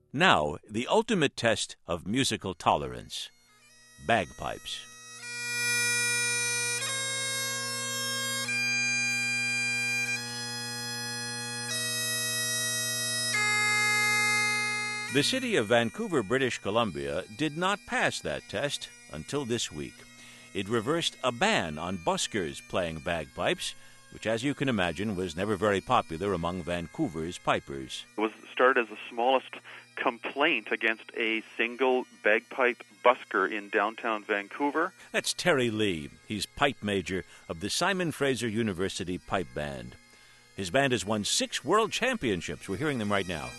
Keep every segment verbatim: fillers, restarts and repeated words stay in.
Now, the ultimate test of musical tolerance. Bagpipes. The city of Vancouver, British Columbia, did not pass that test until this week. It reversed a ban on buskers playing bagpipes, which, as you can imagine, was never very popular among Vancouver's pipers. It was started as the smallest complaint against a single bagpipe busker in downtown Vancouver. That's Terry Lee. He's pipe major of the Simon Fraser University Pipe Band. His band has won six world championships. We're hearing them right now.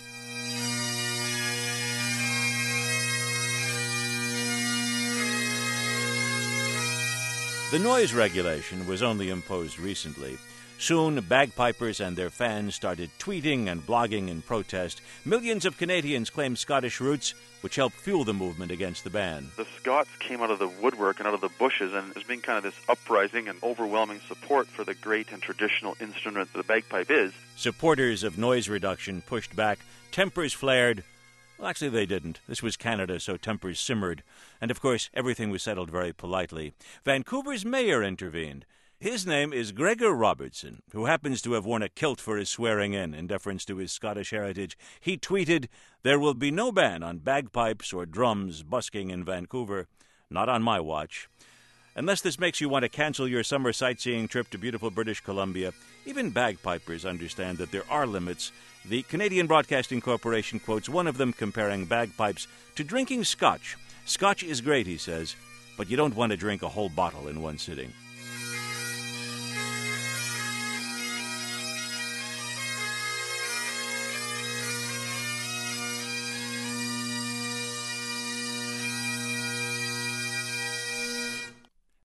The noise regulation was only imposed recently. Soon, bagpipers and their fans started tweeting and blogging in protest. Millions of Canadians claimed Scottish roots, which helped fuel the movement against the ban. The Scots came out of the woodwork and out of the bushes, and there's been kind of this uprising and overwhelming support for the great and traditional instrument that the bagpipe is. Supporters of noise reduction pushed back. Tempers flared. Well, actually, they didn't. This was Canada, so tempers simmered. And, of course, everything was settled very politely. Vancouver's mayor intervened. His name is Gregor Robertson, who happens to have worn a kilt for his swearing-in in deference to his Scottish heritage. He tweeted, "There will be no ban on bagpipes or drums busking in Vancouver. Not on my watch." Unless this makes you want to cancel your summer sightseeing trip to beautiful British Columbia, even bagpipers understand that there are limits. The Canadian Broadcasting Corporation quotes one of them comparing bagpipes to drinking scotch. Scotch is great, he says, but you don't want to drink a whole bottle in one sitting.